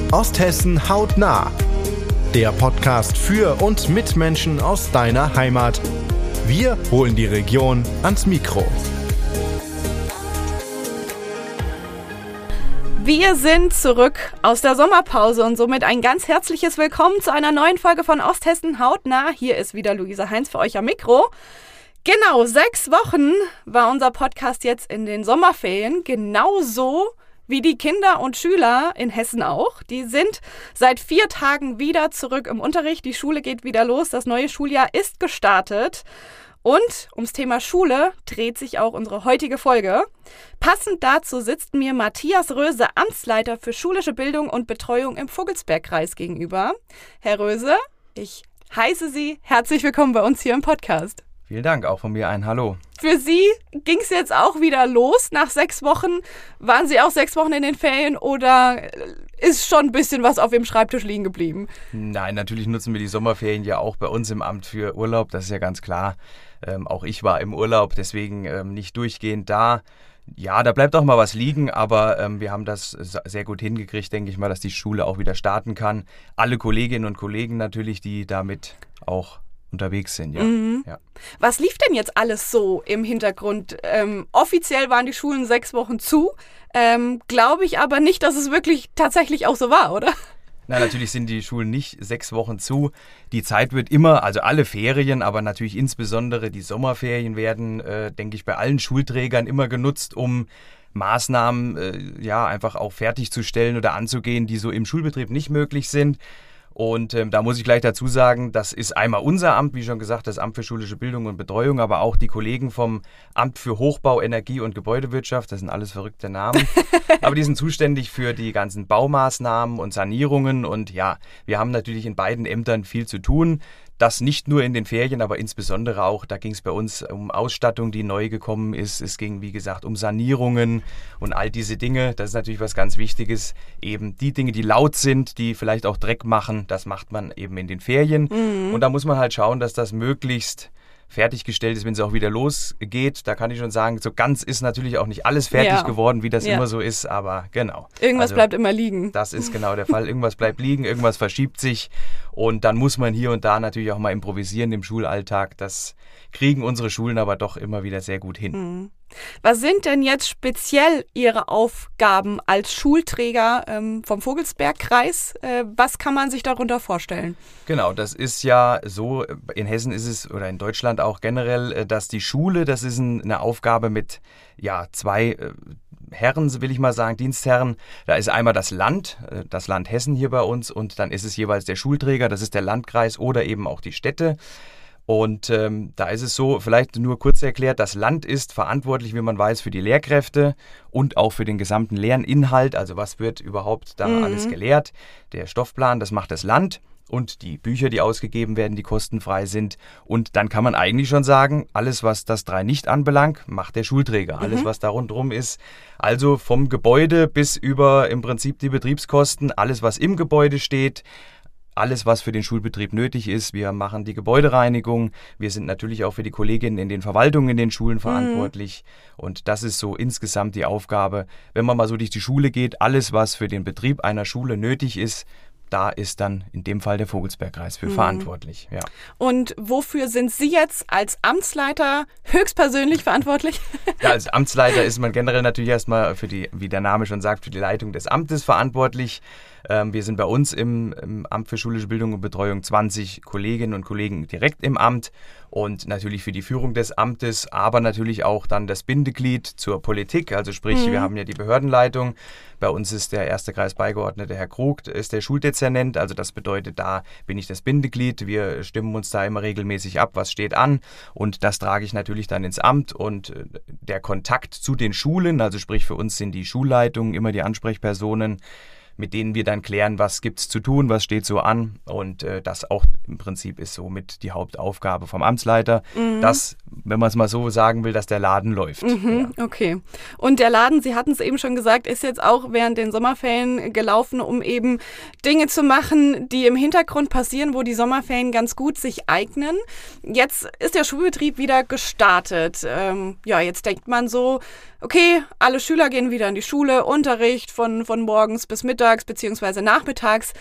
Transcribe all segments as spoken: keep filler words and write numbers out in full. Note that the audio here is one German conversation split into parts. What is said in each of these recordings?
Osthessen hautnah. Der Podcast für und mit Menschen aus deiner Heimat. Wir holen die Region ans Mikro. Wir sind zurück aus der Sommerpause und somit ein ganz herzliches Willkommen zu einer neuen Folge von Osthessen hautnah. Hier ist wieder Luisa Heinz für euch am Mikro. Genau, sechs Wochen war unser Podcast jetzt in den Sommerferien, genauso wie die Kinder und Schüler in Hessen auch. Die sind seit vier Tagen wieder zurück im Unterricht. Die Schule geht wieder los, das neue Schuljahr ist gestartet. Und ums Thema Schule dreht sich auch unsere heutige Folge. Passend dazu sitzt mir Matthias Röse, Amtsleiter für schulische Bildung und Betreuung im Vogelsbergkreis gegenüber. Herr Röse, ich heiße Sie herzlich willkommen bei uns hier im Podcast. Vielen Dank, auch von mir ein Hallo. Für Sie ging es jetzt auch wieder los nach sechs Wochen. Waren Sie auch sechs Wochen in den Ferien oder ist schon ein bisschen was auf Ihrem Schreibtisch liegen geblieben? Nein, natürlich nutzen wir die Sommerferien ja auch bei uns im Amt für Urlaub, das ist ja ganz klar. Ähm, auch ich war im Urlaub, deswegen ähm, nicht durchgehend da. Ja, da bleibt auch mal was liegen, aber ähm, wir haben das sehr gut hingekriegt, denke ich mal, dass die Schule auch wieder starten kann. Alle Kolleginnen und Kollegen natürlich, die damit auch unterwegs sind, ja. Mhm. ja. Was lief denn jetzt alles so im Hintergrund? Ähm, offiziell waren die Schulen sechs Wochen zu, ähm, glaube ich aber nicht, dass es wirklich tatsächlich auch so war, oder? Na, natürlich sind die Schulen nicht sechs Wochen zu. Die Zeit wird immer, also alle Ferien, aber natürlich insbesondere die Sommerferien werden, äh, denke ich, bei allen Schulträgern immer genutzt, um Maßnahmen äh, ja einfach auch fertigzustellen oder anzugehen, die so im Schulbetrieb nicht möglich sind. Und ähm, da muss ich gleich dazu sagen, das ist einmal unser Amt, wie schon gesagt, das Amt für schulische Bildung und Betreuung, aber auch die Kollegen vom Amt für Hochbau, Energie und Gebäudewirtschaft, das sind alles verrückte Namen, aber die sind zuständig für die ganzen Baumaßnahmen und Sanierungen und ja, wir haben natürlich in beiden Ämtern viel zu tun. Das nicht nur in den Ferien, aber insbesondere auch, da ging es bei uns um Ausstattung, die neu gekommen ist. Es ging, wie gesagt, um Sanierungen und all diese Dinge. Das ist natürlich was ganz Wichtiges. Eben die Dinge, die laut sind, die vielleicht auch Dreck machen, das macht man eben in den Ferien. Mhm. Und da muss man halt schauen, dass das möglichst fertiggestellt ist, wenn es auch wieder losgeht. Da kann ich schon sagen, so ganz ist natürlich auch nicht alles fertig ja. geworden, wie das ja. immer so ist, aber genau. Irgendwas also, bleibt immer liegen. Das ist genau der Fall. Irgendwas bleibt liegen, irgendwas verschiebt sich und dann muss man hier und da natürlich auch mal improvisieren im Schulalltag. Das kriegen unsere Schulen aber doch immer wieder sehr gut hin. Mhm. Was sind denn jetzt speziell Ihre Aufgaben als Schulträger ähm, vom Vogelsbergkreis? Äh, was kann man sich darunter vorstellen? Genau, das ist ja so, in Hessen ist es oder in Deutschland auch generell, dass die Schule, das ist ein, eine Aufgabe mit ja, zwei äh, Herren, will ich mal sagen, Dienstherren. Da ist einmal das Land, äh, das Land Hessen hier bei uns und dann ist es jeweils der Schulträger, das ist der Landkreis oder eben auch die Städte. Und ähm, da ist es so, vielleicht nur kurz erklärt, das Land ist verantwortlich, wie man weiß, für die Lehrkräfte und auch für den gesamten Lerninhalt. Also was wird überhaupt da mhm. alles gelehrt? Der Stoffplan, das macht das Land und die Bücher, die ausgegeben werden, die kostenfrei sind. Und dann kann man eigentlich schon sagen, alles, was das drei nicht anbelangt, macht der Schulträger. Mhm. Alles, was da rundherum ist. Also vom Gebäude bis über im Prinzip die Betriebskosten, alles, was im Gebäude steht. Alles, was für den Schulbetrieb nötig ist. Wir machen die Gebäudereinigung. Wir sind natürlich auch für die Kolleginnen in den Verwaltungen in den Schulen verantwortlich. Mhm. Und das ist so insgesamt die Aufgabe. Wenn man mal so durch die Schule geht, alles, was für den Betrieb einer Schule nötig ist, da ist dann in dem Fall der Vogelsbergkreis für mhm. verantwortlich. Ja. Und wofür sind Sie jetzt als Amtsleiter höchstpersönlich verantwortlich? Ja, als Amtsleiter ist man generell natürlich erstmal für die, wie der Name schon sagt, für die Leitung des Amtes verantwortlich. Ähm, wir sind bei uns im, im Amt für schulische Bildung und Betreuung zwanzig Kolleginnen und Kollegen direkt im Amt und natürlich für die Führung des Amtes, aber natürlich auch dann das Bindeglied zur Politik. Also sprich, mhm. wir haben ja die Behördenleitung. Bei uns ist der erste Kreisbeigeordnete Herr Krug, ist der Schuldezernent. Also das bedeutet, da bin ich das Bindeglied. Wir stimmen uns da immer regelmäßig ab, was steht an. Und das trage ich natürlich dann ins Amt. Und der Kontakt zu den Schulen, also sprich für uns sind die Schulleitungen immer die Ansprechpersonen, mit denen wir dann klären, was gibt es zu tun, was steht so an. Und äh, das auch im Prinzip ist somit die Hauptaufgabe vom Amtsleiter, mhm. dass, wenn man es mal so sagen will, dass der Laden läuft. Mhm, ja. Okay. Und der Laden, Sie hatten es eben schon gesagt, ist jetzt auch während den Sommerferien gelaufen, um eben Dinge zu machen, die im Hintergrund passieren, wo die Sommerferien ganz gut sich eignen. Jetzt ist der Schulbetrieb wieder gestartet. Ähm, ja, jetzt denkt man so, okay, alle Schüler gehen wieder in die Schule, Unterricht von, von morgens bis mittags. vormittags bzw. nachmittags.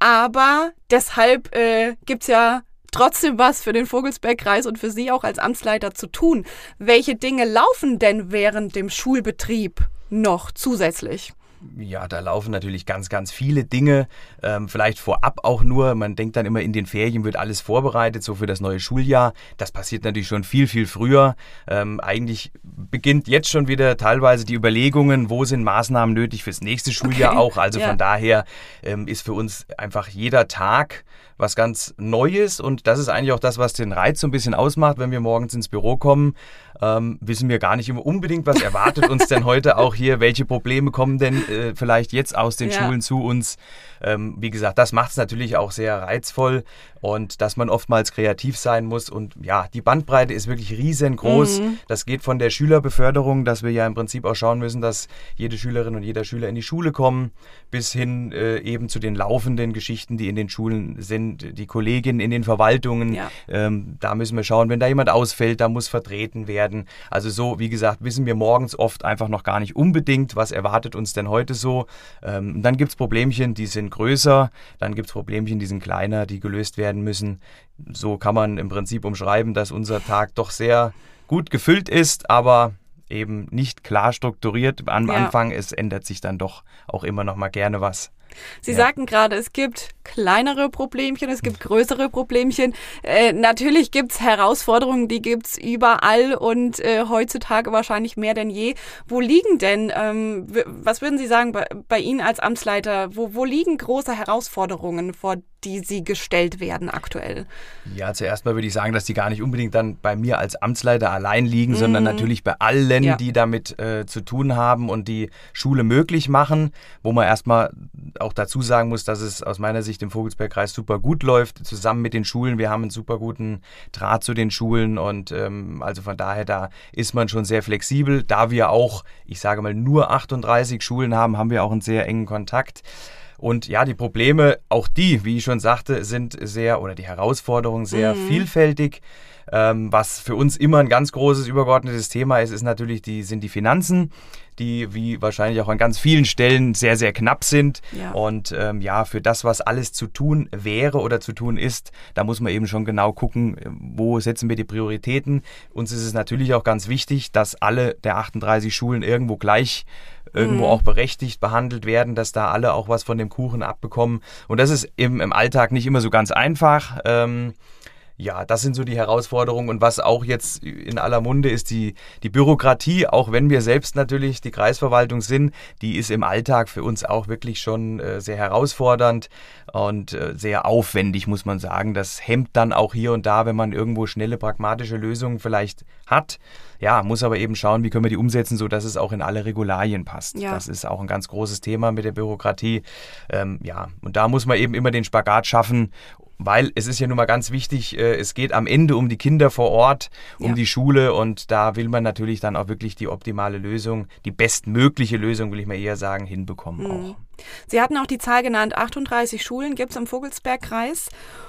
Aber deshalb äh, gibt es ja trotzdem was für den Vogelsbergkreis und für Sie auch als Amtsleiter zu tun. Welche Dinge laufen denn während dem Schulbetrieb noch zusätzlich? Ja, da laufen natürlich ganz, ganz viele Dinge. Ähm, vielleicht vorab auch nur, man denkt dann immer, in den Ferien wird alles vorbereitet, so für das neue Schuljahr. Das passiert natürlich schon viel, viel früher. Ähm, eigentlich beginnt jetzt schon wieder teilweise die Überlegungen, wo sind Maßnahmen nötig fürs nächste Schuljahr okay. auch. Also ja. Von daher ähm, ist für uns einfach jeder Tag was ganz Neues und das ist eigentlich auch das, was den Reiz so ein bisschen ausmacht, wenn wir morgens ins Büro kommen. Ähm, wissen wir gar nicht immer unbedingt, was erwartet uns denn heute auch hier, welche Probleme kommen denn äh, vielleicht jetzt aus den ja. Schulen zu uns. Ähm, wie gesagt, das macht es natürlich auch sehr reizvoll und dass man oftmals kreativ sein muss und ja, die Bandbreite ist wirklich riesengroß. Mhm. Das geht von der Schülerbeförderung, dass wir ja im Prinzip auch schauen müssen, dass jede Schülerin und jeder Schüler in die Schule kommen, bis hin äh, eben zu den laufenden Geschichten, die in den Schulen sind, die Kolleginnen in den Verwaltungen. Ja. Ähm, da müssen wir schauen, wenn da jemand ausfällt, da muss vertreten werden. Also so, wie gesagt, wissen wir morgens oft einfach noch gar nicht unbedingt, was erwartet uns denn heute so. Ähm, dann gibt es Problemchen, die sind größer, dann gibt es Problemchen, die sind kleiner, die gelöst werden müssen. So kann man im Prinzip umschreiben, dass unser Tag doch sehr gut gefüllt ist, aber eben nicht klar strukturiert am ja. Anfang. Es ändert sich dann doch auch immer noch mal gerne was. Sie ja. sagten gerade, es gibt kleinere Problemchen, es gibt größere Problemchen. Äh, natürlich gibt es Herausforderungen, die gibt es überall und äh, heutzutage wahrscheinlich mehr denn je. Wo liegen denn, ähm, w- was würden Sie sagen bei, bei Ihnen als Amtsleiter, wo, wo liegen große Herausforderungen, vor die Sie gestellt werden aktuell? Ja, zuerst mal würde ich sagen, dass die gar nicht unbedingt dann bei mir als Amtsleiter allein liegen, mm. sondern natürlich bei allen, ja. die damit äh, zu tun haben und die Schule möglich machen, wo man erstmal auch dazu sagen muss, dass es aus meiner Sicht im Vogelsbergkreis super gut läuft, zusammen mit den Schulen. Wir haben einen super guten Draht zu den Schulen und ähm, also von daher, da ist man schon sehr flexibel. Da wir auch, ich sage mal, nur achtunddreißig Schulen haben, haben wir auch einen sehr engen Kontakt. Und ja, die Probleme, auch die, wie ich schon sagte, sind sehr, oder die Herausforderungen sehr mhm. vielfältig. Ähm, was für uns immer ein ganz großes, übergeordnetes Thema ist, ist natürlich die, sind die Finanzen, die wie wahrscheinlich auch an ganz vielen Stellen sehr, sehr knapp sind. Ja. Und ähm, ja, für das, was alles zu tun wäre oder zu tun ist, da muss man eben schon genau gucken, wo setzen wir die Prioritäten. Uns ist es natürlich auch ganz wichtig, dass alle der achtunddreißig Schulen irgendwo gleich irgendwo mhm. auch berechtigt behandelt werden, dass da alle auch was von dem Kuchen abbekommen. Und das ist eben im Alltag nicht immer so ganz einfach. Ähm, Ja, das sind so die Herausforderungen und was auch jetzt in aller Munde ist, die, die Bürokratie, auch wenn wir selbst natürlich die Kreisverwaltung sind, die ist im Alltag für uns auch wirklich schon äh, sehr herausfordernd und äh, sehr aufwendig, muss man sagen. Das hemmt dann auch hier und da, wenn man irgendwo schnelle, pragmatische Lösungen vielleicht hat. Ja, muss aber eben schauen, wie können wir die umsetzen, sodass es auch in alle Regularien passt. Ja. Das ist auch ein ganz großes Thema mit der Bürokratie. Ähm, ja, und da muss man eben immer den Spagat schaffen, weil es ist ja nun mal ganz wichtig, äh, es geht am Ende um die Kinder vor Ort, um ja. die Schule und da will man natürlich dann auch wirklich die optimale Lösung, die bestmögliche Lösung, will ich mal eher sagen, hinbekommen mhm. auch. Sie hatten auch die Zahl genannt, achtunddreißig Schulen gibt es im Vogelsbergkreis.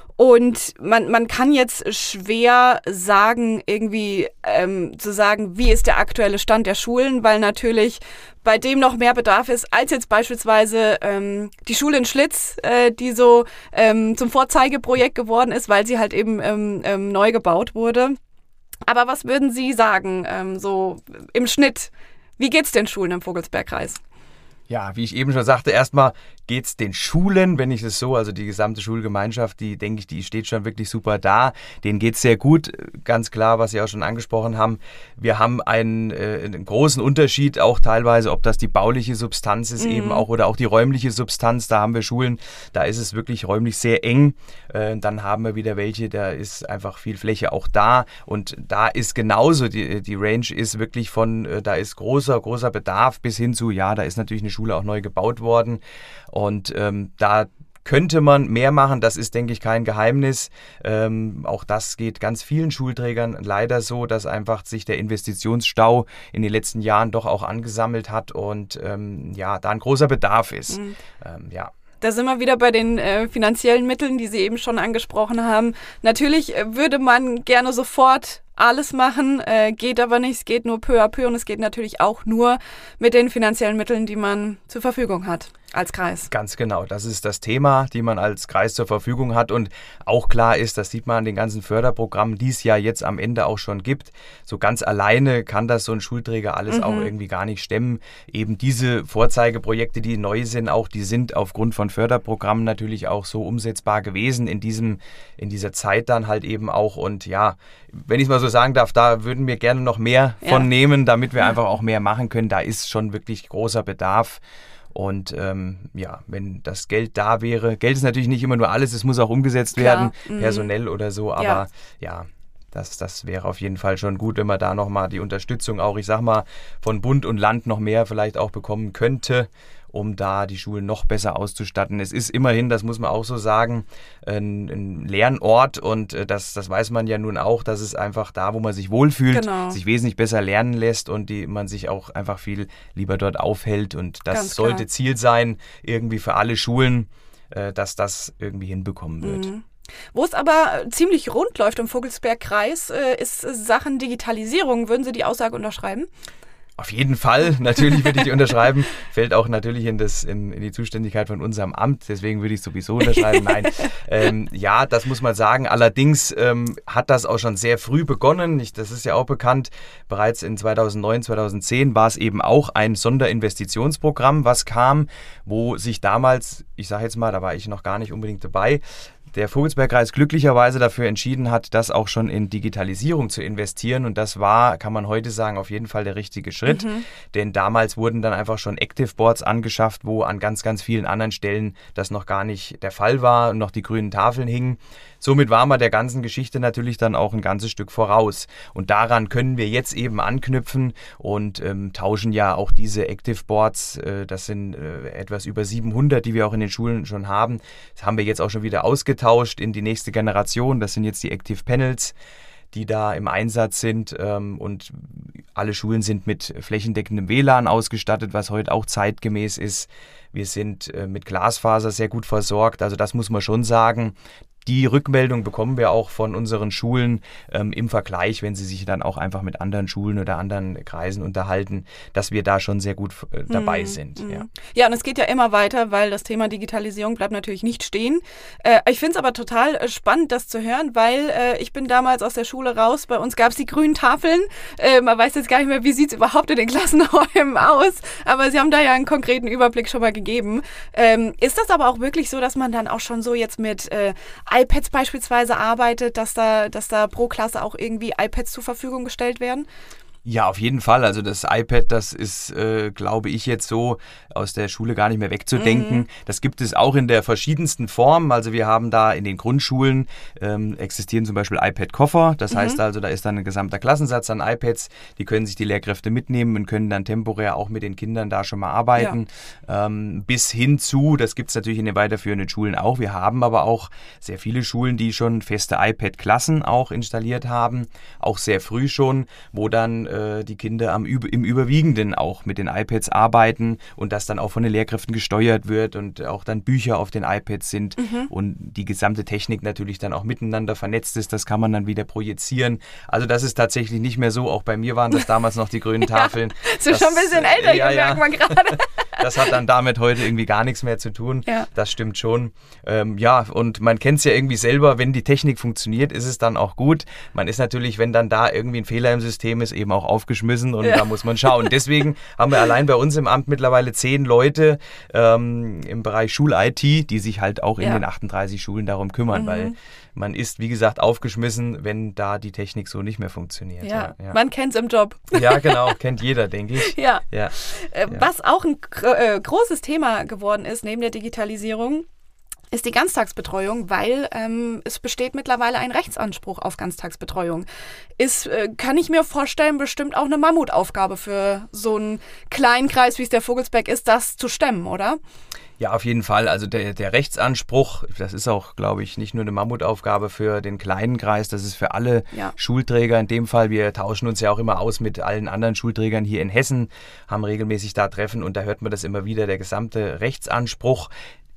Und man, man kann jetzt schwer sagen, irgendwie ähm, zu sagen, wie ist der aktuelle Stand der Schulen, weil natürlich bei dem noch mehr Bedarf ist, als jetzt beispielsweise ähm, die Schule in Schlitz, äh, die so ähm, zum Vorzeigeprojekt geworden ist, weil sie halt eben ähm, ähm, neu gebaut wurde. Aber was würden Sie sagen, ähm, so im Schnitt, wie geht's den Schulen im Vogelsbergkreis? Ja, wie ich eben schon sagte, erstmal geht es den Schulen, wenn ich es so, also die gesamte Schulgemeinschaft, die denke ich, die steht schon wirklich super da. Denen geht es sehr gut, ganz klar, was Sie auch schon angesprochen haben. Wir haben einen, äh, einen großen Unterschied, auch teilweise, ob das die bauliche Substanz ist, mhm. eben auch oder auch die räumliche Substanz. Da haben wir Schulen, da ist es wirklich räumlich sehr eng. Äh, dann haben wir wieder welche, da ist einfach viel Fläche auch da. Und da ist genauso, die, die Range ist wirklich von, äh, da ist großer, großer Bedarf bis hin zu, ja, da ist natürlich eine Schule auch neu gebaut worden. Und ähm, da könnte man mehr machen, das ist, denke ich, kein Geheimnis. Ähm, auch das geht ganz vielen Schulträgern leider so, dass einfach sich der Investitionsstau in den letzten Jahren doch auch angesammelt hat und ähm, ja, da ein großer Bedarf ist. Mhm. Ähm, ja. Da sind wir wieder bei den äh, finanziellen Mitteln, die Sie eben schon angesprochen haben. Natürlich äh, würde man gerne sofort alles machen, äh, geht aber nicht, es geht nur peu à peu und es geht natürlich auch nur mit den finanziellen Mitteln, die man zur Verfügung hat als Kreis. Ganz genau, das ist das Thema, die man als Kreis zur Verfügung hat und auch klar ist, das sieht man an den ganzen Förderprogrammen, die es ja jetzt am Ende auch schon gibt, so ganz alleine kann das so ein Schulträger alles mhm. auch irgendwie gar nicht stemmen. Eben diese Vorzeigeprojekte, die neu sind, auch die sind aufgrund von Förderprogrammen natürlich auch so umsetzbar gewesen in diesem, in dieser Zeit dann halt eben auch und ja, wenn ich es mal so sagen darf, da würden wir gerne noch mehr ja. von nehmen, damit wir ja. einfach auch mehr machen können. Da ist schon wirklich großer Bedarf. Und ähm, ja, wenn das Geld da wäre, Geld ist natürlich nicht immer nur alles, es muss auch umgesetzt Klar. werden, mhm. personell oder so, aber ja, ja das, das wäre auf jeden Fall schon gut, wenn man da nochmal die Unterstützung auch, ich sag mal, von Bund und Land noch mehr vielleicht auch bekommen könnte, um da die Schulen noch besser auszustatten. Es ist immerhin, das muss man auch so sagen, ein, ein Lernort und das, das weiß man ja nun auch, dass es einfach da, wo man sich wohlfühlt, genau. sich wesentlich besser lernen lässt und die, man sich auch einfach viel lieber dort aufhält und das Ganz sollte klar. Ziel sein, irgendwie für alle Schulen, dass das irgendwie hinbekommen wird. Mhm. Wo es aber ziemlich rund läuft im Vogelsbergkreis, ist Sachen Digitalisierung. Würden Sie die Aussage unterschreiben? Auf jeden Fall, natürlich würde ich die unterschreiben. Fällt auch natürlich in, das, in, in die Zuständigkeit von unserem Amt, deswegen würde ich sowieso unterschreiben. Nein, ähm, ja, das muss man sagen. Allerdings ähm, hat das auch schon sehr früh begonnen. Ich, das ist ja auch bekannt. Bereits in zweitausendneun, zweitausendzehn war es eben auch ein Sonderinvestitionsprogramm, was kam, wo sich damals, ich sage jetzt mal, da war ich noch gar nicht unbedingt dabei, der Vogelsbergkreis glücklicherweise dafür entschieden hat, das auch schon in Digitalisierung zu investieren. Und das war, kann man heute sagen, auf jeden Fall der richtige Schritt. Mhm. Denn damals wurden dann einfach schon Active Boards angeschafft, wo an ganz, ganz vielen anderen Stellen das noch gar nicht der Fall war und noch die grünen Tafeln hingen. Somit war man der ganzen Geschichte natürlich dann auch ein ganzes Stück voraus. Und daran können wir jetzt eben anknüpfen und ähm, tauschen ja auch diese Active Boards, äh, das sind äh, etwas über siebenhundert, die wir auch in den Schulen schon haben. Das haben wir jetzt auch schon wieder ausgetauscht in die nächste Generation. Das sind jetzt die Active Panels, die da im Einsatz sind ähm, und alle Schulen sind mit flächendeckendem W L A N ausgestattet, was heute auch zeitgemäß ist. Wir sind äh, mit Glasfaser sehr gut versorgt, also das muss man schon sagen. Die Rückmeldung bekommen wir auch von unseren Schulen ähm, im Vergleich, wenn sie sich dann auch einfach mit anderen Schulen oder anderen Kreisen unterhalten, dass wir da schon sehr gut äh, dabei mm, sind. Mm. Ja. ja, und es geht ja immer weiter, weil das Thema Digitalisierung bleibt natürlich nicht stehen. Äh, ich finde es aber total äh, spannend, das zu hören, weil äh, ich bin damals aus der Schule raus, bei uns gab es die grünen Tafeln. Äh, man weiß jetzt gar nicht mehr, wie sieht es überhaupt in den Klassenräumen aus, aber Sie haben da ja einen konkreten Überblick schon mal gegeben. Ähm, ist das aber auch wirklich so, dass man dann auch schon so jetzt mit äh, iPads beispielsweise arbeitet, dass da, dass da pro Klasse auch irgendwie iPads zur Verfügung gestellt werden? Ja, auf jeden Fall. Also das iPad, das ist, äh, glaube ich, jetzt so aus der Schule gar nicht mehr wegzudenken. Mhm. Das gibt es auch in der verschiedensten Form. Also wir haben da in den Grundschulen ähm, existieren zum Beispiel iPad-Koffer. Das mhm. heißt also, da ist dann ein gesamter Klassensatz an iPads. Die können sich die Lehrkräfte mitnehmen und können dann temporär auch mit den Kindern da schon mal arbeiten. Ja. Ähm, bis hin zu, das gibt es natürlich in den weiterführenden Schulen auch. Wir haben aber auch sehr viele Schulen, die schon feste iPad-Klassen auch installiert haben. Auch sehr früh schon, wo dann die Kinder am, im Überwiegenden auch mit den iPads arbeiten und das dann auch von den Lehrkräften gesteuert wird und auch dann Bücher auf den iPads sind mhm. und die gesamte Technik natürlich dann auch miteinander vernetzt ist. Das kann man dann wieder projizieren. Also das ist tatsächlich nicht mehr so. Auch bei mir waren das damals noch die grünen Tafeln. Ja, so das, schon ein bisschen älter, ja, ja, merkt man gerade. Das hat dann damit heute irgendwie gar nichts mehr zu tun. Ja. Das stimmt schon. Ähm, ja, und man kennt es ja irgendwie selber, wenn die Technik funktioniert, ist es dann auch gut. Man ist natürlich, wenn dann da irgendwie ein Fehler im System ist, eben auch aufgeschmissen und ja. da muss man schauen. Deswegen haben wir allein bei uns im Amt mittlerweile zehn Leute ähm, im Bereich Schul-I T, die sich halt auch in ja. den achtunddreißig Schulen darum kümmern, mhm. weil man ist, wie gesagt, aufgeschmissen, wenn da die Technik so nicht mehr funktioniert. Ja, ja. Man kennt es im Job. Ja, genau, kennt jeder, denke ich. Ja. Ja. Äh, was auch ein äh, großes Thema geworden ist, neben der Digitalisierung, ist die Ganztagsbetreuung, weil ähm, es besteht mittlerweile ein Rechtsanspruch auf Ganztagsbetreuung. Ist, äh, kann ich mir vorstellen, bestimmt auch eine Mammutaufgabe für so einen kleinen Kreis, wie es der Vogelsberg ist, das zu stemmen, oder? Ja, auf jeden Fall. Also der, der Rechtsanspruch, das ist auch, glaube ich, nicht nur eine Mammutaufgabe für den kleinen Kreis, das ist für alle ja. Schulträger. In dem Fall, wir tauschen uns ja auch immer aus mit allen anderen Schulträgern hier in Hessen, haben regelmäßig da Treffen und da hört man das immer wieder, der gesamte Rechtsanspruch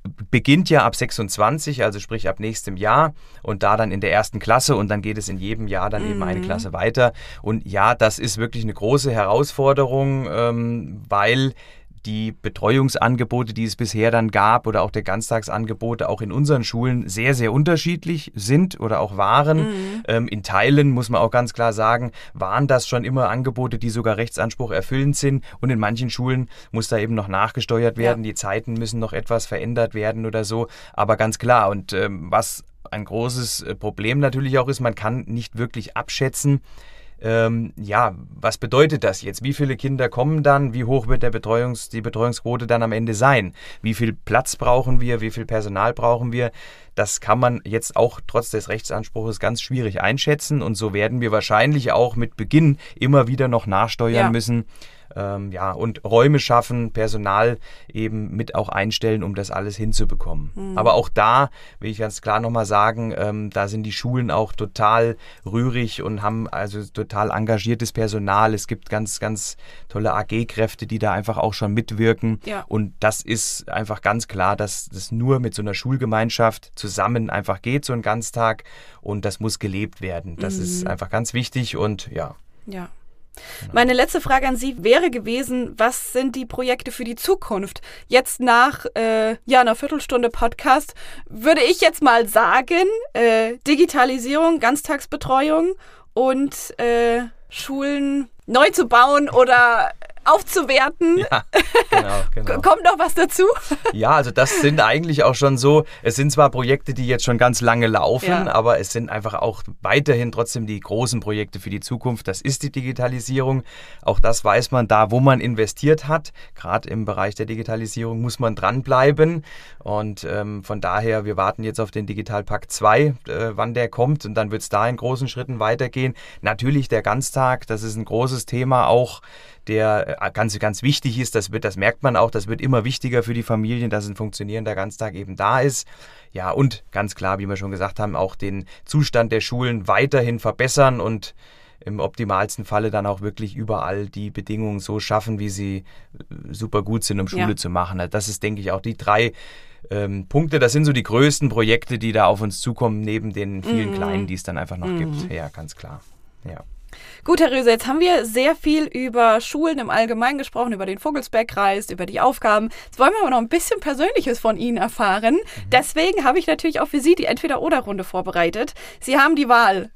beginnt ja ab sechsundzwanzig, also sprich ab nächstem Jahr und da dann in der ersten Klasse und dann geht es in jedem Jahr dann mhm. eben eine Klasse weiter. Und ja, das ist wirklich eine große Herausforderung, ähm, weil die Betreuungsangebote, die es bisher dann gab oder auch der Ganztagsangebote auch in unseren Schulen sehr, sehr unterschiedlich sind oder auch waren. Mhm. Ähm, in Teilen, muss man auch ganz klar sagen, waren das schon immer Angebote, die sogar Rechtsanspruch erfüllend sind und in manchen Schulen muss da eben noch nachgesteuert werden. Ja. Die Zeiten müssen noch etwas verändert werden oder so, aber ganz klar. Und ähm, was ein großes Problem natürlich auch ist, man kann nicht wirklich abschätzen, Ähm, ja, was bedeutet das jetzt? Wie viele Kinder kommen dann? Wie hoch wird der Betreuungs-, die Betreuungsquote dann am Ende sein? Wie viel Platz brauchen wir? Wie viel Personal brauchen wir? Das kann man jetzt auch trotz des Rechtsanspruchs ganz schwierig einschätzen und so werden wir wahrscheinlich auch mit Beginn immer wieder noch nachsteuern ja. müssen. Ähm, ja, und Räume schaffen, Personal eben mit auch einstellen, um das alles hinzubekommen. Mhm. Aber auch da will ich ganz klar nochmal sagen, ähm, da sind die Schulen auch total rührig und haben also total engagiertes Personal. Es gibt ganz, ganz tolle A G-Kräfte, die da einfach auch schon mitwirken. Ja. Und das ist einfach ganz klar, dass das nur mit so einer Schulgemeinschaft zusammen einfach geht, so ein Ganztag. Und das muss gelebt werden. Das mhm. ist einfach ganz wichtig und ja. Ja. Genau. Meine letzte Frage an Sie wäre gewesen, was sind die Projekte für die Zukunft? Jetzt nach äh, ja, einer Viertelstunde Podcast würde ich jetzt mal sagen, äh, Digitalisierung, Ganztagsbetreuung und äh, Schulen neu zu bauen oder aufzuwerten. Ja, genau, genau. Kommt noch was dazu? Ja, also das sind eigentlich auch schon so, es sind zwar Projekte, die jetzt schon ganz lange laufen, ja. aber es sind einfach auch weiterhin trotzdem die großen Projekte für die Zukunft. Das ist die Digitalisierung. Auch das weiß man, da wo man investiert hat, gerade im Bereich der Digitalisierung, muss man dranbleiben. Und ähm, von daher, wir warten jetzt auf den Digitalpakt zwei, äh, wann der kommt und dann wird es da in großen Schritten weitergehen. Natürlich der Ganztag, das ist ein großes Thema auch, der ganz, ganz wichtig ist. Das wird, das merkt man auch, das wird immer wichtiger für die Familien, dass ein funktionierender Ganztag eben da ist. Ja, und ganz klar, wie wir schon gesagt haben, auch den Zustand der Schulen weiterhin verbessern und im optimalsten Falle dann auch wirklich überall die Bedingungen so schaffen, wie sie super gut sind, um Schule ja. zu machen. Das ist, denke ich, auch die drei ähm, Punkte. Das sind so die größten Projekte, die da auf uns zukommen, neben den vielen mhm. kleinen, die es dann einfach noch mhm. gibt. Ja, ganz klar. Ja. Gut, Herr Röse, jetzt haben wir sehr viel über Schulen im Allgemeinen gesprochen, über den Vogelsbergkreis, über die Aufgaben. Jetzt wollen wir aber noch ein bisschen Persönliches von Ihnen erfahren. Mhm. Deswegen habe ich natürlich auch für Sie die Entweder-Oder-Runde vorbereitet. Sie haben die Wahl.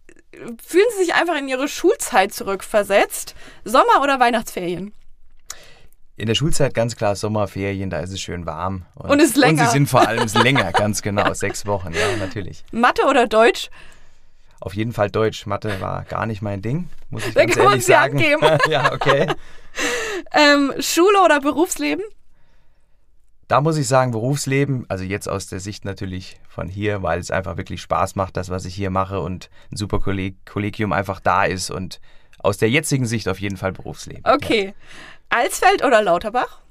Fühlen Sie sich einfach in Ihre Schulzeit zurückversetzt? Sommer- oder Weihnachtsferien? In der Schulzeit ganz klar Sommerferien, da ist es schön warm. Und, und ist länger. Und sie sind vor allem länger, ganz genau, ja. sechs Wochen, ja, natürlich. Mathe oder Deutsch? Auf jeden Fall Deutsch. Mathe war gar nicht mein Ding, muss ich da ganz kann ehrlich sagen. Angeben. Ja, okay. ähm, Schule oder Berufsleben? Da muss ich sagen, Berufsleben, also jetzt aus der Sicht natürlich von hier, weil es einfach wirklich Spaß macht, das, was ich hier mache und ein super Kolleg- Kollegium einfach da ist und aus der jetzigen Sicht auf jeden Fall Berufsleben. Okay. Ja. Alsfeld oder Lauterbach?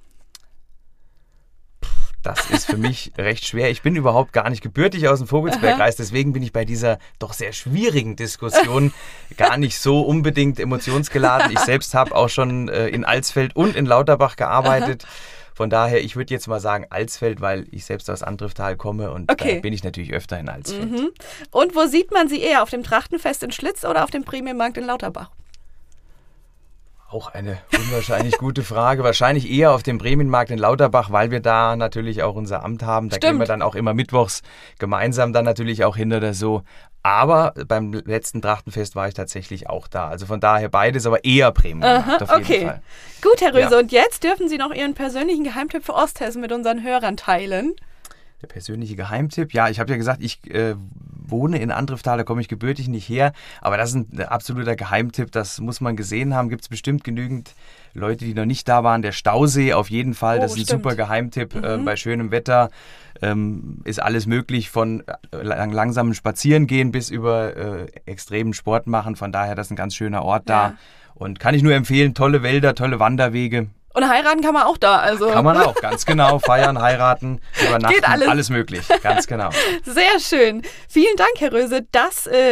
Das ist für mich recht schwer. Ich bin überhaupt gar nicht gebürtig aus dem Vogelsbergkreis, deswegen bin ich bei dieser doch sehr schwierigen Diskussion gar nicht so unbedingt emotionsgeladen. Ich selbst habe auch schon äh, in Alsfeld und in Lauterbach gearbeitet. Von daher, ich würde jetzt mal sagen Alsfeld, weil ich selbst aus Andrifftal komme und okay. da bin ich natürlich öfter in Alsfeld. Mhm. Und wo sieht man Sie eher, auf dem Trachtenfest in Schlitz oder auf dem Prämienmarkt in Lauterbach? Auch eine unwahrscheinlich gute Frage. Wahrscheinlich eher auf dem Prämienmarkt in Lauterbach, weil wir da natürlich auch unser Amt haben. Da Stimmt. gehen wir dann auch immer mittwochs gemeinsam dann natürlich auch hin oder so. Aber beim letzten Trachtenfest war ich tatsächlich auch da. Also von daher beides, aber eher Prämienmarkt auf jeden okay. Fall. Gut, Herr Röse. Ja. Und jetzt dürfen Sie noch Ihren persönlichen Geheimtipp für Osthessen mit unseren Hörern teilen. Der persönliche Geheimtipp? Ja, ich habe ja gesagt, ich äh, wohne in Andrifftal, da komme ich gebürtig nicht her. Aber das ist ein absoluter Geheimtipp, das muss man gesehen haben. Gibt es bestimmt genügend Leute, die noch nicht da waren. Der Stausee auf jeden Fall, oh, das ist ein stimmt. super Geheimtipp. Mhm. Äh, bei schönem Wetter ähm, ist alles möglich, von lang, langsamem Spazierengehen bis über äh, extremen Sport machen. Von daher, das ist ein ganz schöner Ort da. Ja. Und kann ich nur empfehlen, tolle Wälder, tolle Wanderwege. Und heiraten kann man auch da. Also. Kann man auch, ganz genau. Feiern, heiraten, übernachten, Geht alles. alles möglich, ganz genau. Sehr schön. Vielen Dank, Herr Röse. Das äh,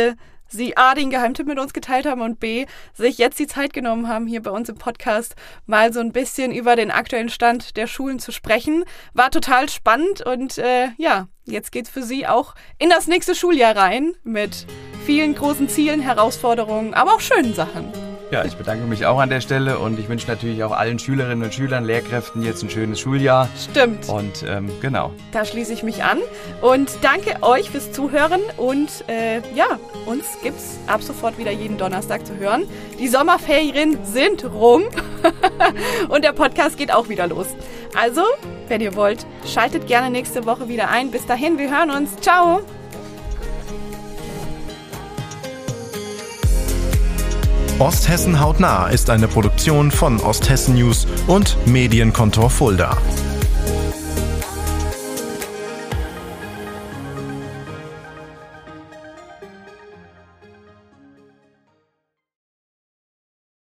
Sie A, den Geheimtipp mit uns geteilt haben und B, sich jetzt die Zeit genommen haben, hier bei uns im Podcast mal so ein bisschen über den aktuellen Stand der Schulen zu sprechen. War total spannend und äh, ja, jetzt geht's für Sie auch in das nächste Schuljahr rein mit vielen großen Zielen, Herausforderungen, aber auch schönen Sachen. Ja, ich bedanke mich auch an der Stelle und ich wünsche natürlich auch allen Schülerinnen und Schülern, Lehrkräften jetzt ein schönes Schuljahr. Stimmt. Und ähm, genau. Da schließe ich mich an und danke euch fürs Zuhören und äh, ja, uns gibt's ab sofort wieder jeden Donnerstag zu hören. Die Sommerferien sind rum und der Podcast geht auch wieder los. Also, wenn ihr wollt, schaltet gerne nächste Woche wieder ein. Bis dahin, wir hören uns. Ciao! Osthessen hautnah ist eine Produktion von Osthessen News und Medienkontor Fulda.